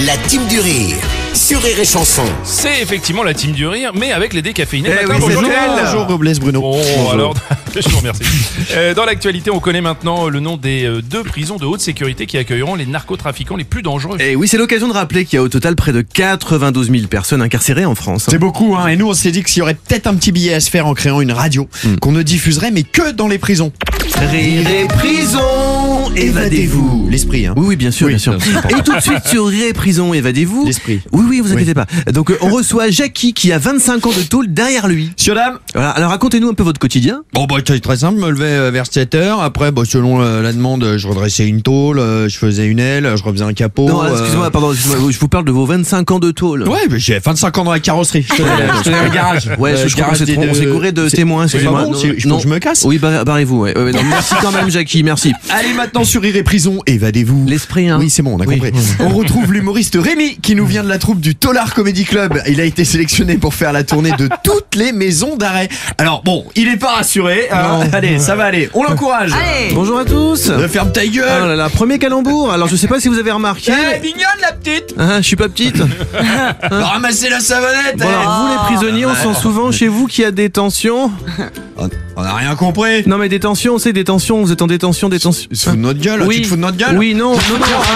La team du rire sur Rire et Chanson. C'est effectivement la team du rire, mais avec les décaféinés. Oui, bonjour, bonjour Robles Bruno. Bon, alors, je vous remercie. Dans l'actualité, on connaît maintenant le nom des deux prisons de haute sécurité qui accueilleront les narcotrafiquants les plus dangereux. Et oui, c'est l'occasion de rappeler qu'il y a au total près de 92 000 personnes incarcérées en France. C'est beaucoup, hein. Et nous, on s'est dit qu'il y aurait peut-être un petit billet à se faire en créant une radio qu'on ne diffuserait, mais que dans les prisons. Rire et prison, évadez-vous. L'esprit, hein. Oui, bien sûr, bien sûr. Et tout de suite sur Rire et prison, évadez-vous. L'esprit. Oui, vous inquiétez pas. Donc, on reçoit Jackie qui a 25 ans de tôle derrière lui. Monsieur, dame. Voilà, alors racontez-nous un peu votre quotidien. Bon, c'est très simple. Je me levais vers 7h. Après, selon la demande, je redressais une tôle, je faisais une aile, je refaisais un capot. Non, excusez-moi, je vous parle de vos 25 ans de tôle. Ouais, mais j'ai 25 ans dans la carrosserie. Je tenais le garage. Ouais, je crois qu'on s'est gouré de témoins. C'est pas bon, il faut que je me casse. Oui, barrez-vous. Ouais. Non, merci quand même, Jackie, merci. Allez, maintenant sur Rire et Prison, évadez-vous. L'esprit, hein. Oui, c'est bon, on a compris. On retrouve l'humoriste Rémi qui nous vient de la troupe du Tollard Comedy Club. Il a été sélectionné pour faire la tournée de toutes les maisons d'arrêt. Alors bon, il est pas rassuré. Allez, ça va aller. On l'encourage. Bonjour à tous. Ferme ta gueule. Oh là là, premier calembour. Alors je sais pas si vous avez remarqué. Mignonne la petite. Ah, je suis pas petite. Ramasser la savonnette. Bon, alors, vous les prisonniers, on sent souvent chez vous qu'il y a des tensions. On a rien compris. Non mais détention, c'est détention, vous êtes en détention. Tu te fous de notre gueule? Oui. Tu te fous de notre gueule? Oui, non.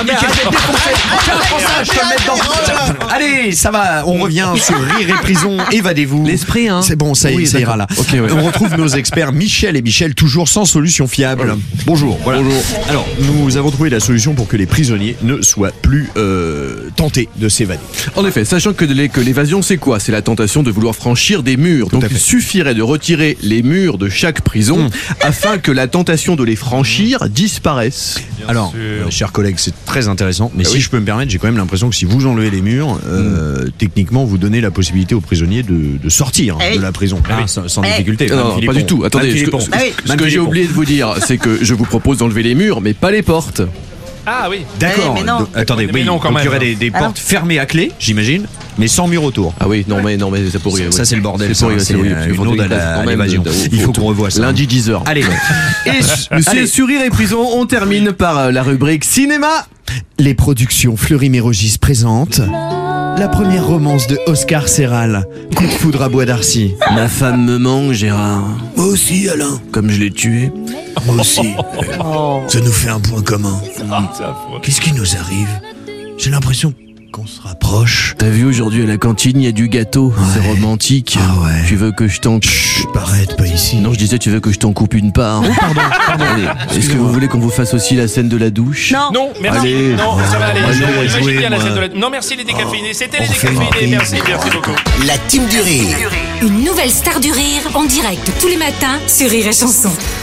Allez, ça va, on revient sur Rire et Prison, évadez-vous. L'esprit, hein. C'est bon, ça ira là. Ok, ouais. On retrouve nos experts Michel et Michel, toujours sans solution fiable. Bonjour. Voilà. Bonjour. Alors, nous avons trouvé la solution pour que les prisonniers ne soient plus tentés de s'évader. En effet, sachant que l'évasion c'est quoi? C'est la tentation de vouloir franchir des murs. Donc à fait. il suffirait de retirer les murs de chaque prison afin que la tentation de les franchir disparaisse. Alors, chers collègues, c'est très intéressant, mais si oui. je peux me permettre, j'ai quand même l'impression que si vous enlevez les murs, techniquement, vous donnez la possibilité aux prisonniers de sortir de la prison, sans difficulté. Non, pas du tout. Attendez, ce que j'ai oublié de vous dire, c'est que je vous propose d'enlever les murs, mais pas les portes. Ah oui. D'accord. mais non. Attendez, Mais oui, non, quand donc il y même. aurait des portes fermées à clé, j'imagine, mais sans mur autour. Ah oui, non mais ça pourrait. Ça, c'est le bordel. C'est pourri, ça, c'est horrible. une ode à l'évasion. Il faut qu'on revoie ça. Lundi 10h. Allez. Monsieur sur Rire et Prison, on termine par la rubrique cinéma. Les productions Fleury-Mérogis présentent la première romance de Oscar Serral, Coup de foudre à Bois d'Arcy. Ma femme me manque, Gérard. Moi aussi, Alain. Comme je l'ai tué. Moi aussi. Ça nous fait un point commun. Qu'est-ce qui nous arrive? J'ai l'impression qu'on se rapproche. T'as vu aujourd'hui à la cantine, il y a du gâteau. C'est romantique. Ah ouais. Tu veux que je t'en... Chut, arrête, pas ici. Non, je disais, tu veux que je t'en coupe une part. Pardon. Allez, est-ce que vous voulez qu'on vous fasse aussi la scène de la douche? Non, merci. Allez. Non, ça va aller. Moi, je vais J'imagine jouer, bien la moi. scène de la... Non, merci les décaféinés. C'était les fait décaféinés. une Merci beaucoup. La team du rire. Une nouvelle star du rire en direct tous les matins sur Rire et Chanson.